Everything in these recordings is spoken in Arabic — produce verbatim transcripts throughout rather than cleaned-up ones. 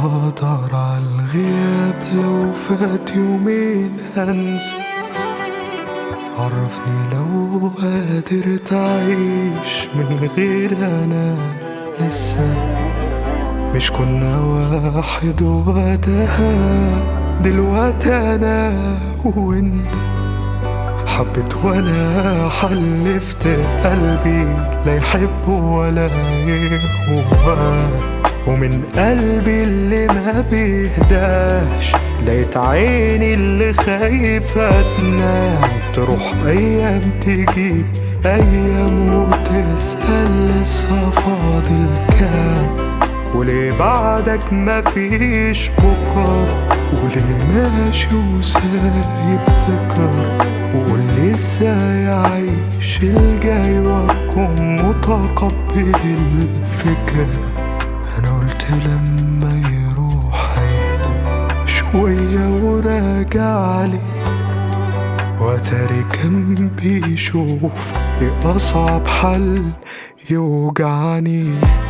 هقدر عالغياب لو فات يومين هنسى. عرفني لو قادر تعيش من غير أنا لسه. مش كنا واحد وقتها، دلوقتي أنا وانت. حبيت وانا حلفت قلبي لا يحب ولا يهوى، ومن قلبي اللي ما بيهداش لقيت عيني اللي خايفة تنام. تروح ايام تجيب ايام وتسأل لسه فاضل كام، وليه بعدك مفيش بكرة، وليه ماشي وسايب ذكرى. وقولي ازاي اعيش الجاي واكون متقبل الفكرة. انا قلت لما يروح هيهدى شوية وراجعلي، واتاري كان بيشوف ايه اصعب حل يوجعني.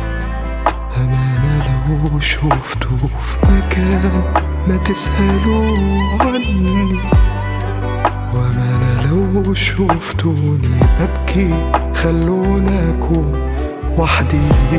أمانة لو شوفته في مكان ما تسألوا عني، وأمانة لو شوفتوني ببكي خلوني أكون وحدي.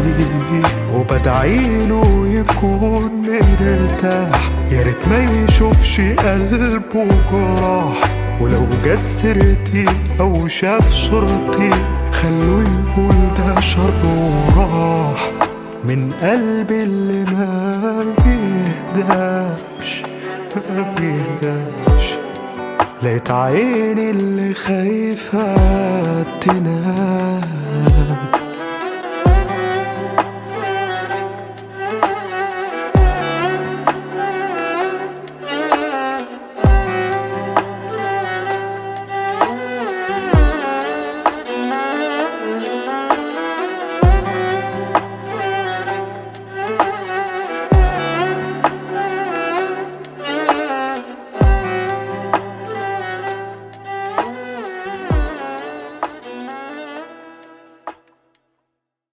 وبدعيله يكون مرتاح، ياريت ما يشوفش قلبه جراح. ولو جت سيرتي أو شاف صورتي خلوه يقول ده شر وراح من قلبي اللي ما بيهداش ما بيهداش. لقيت عيني اللي خايفة تنام.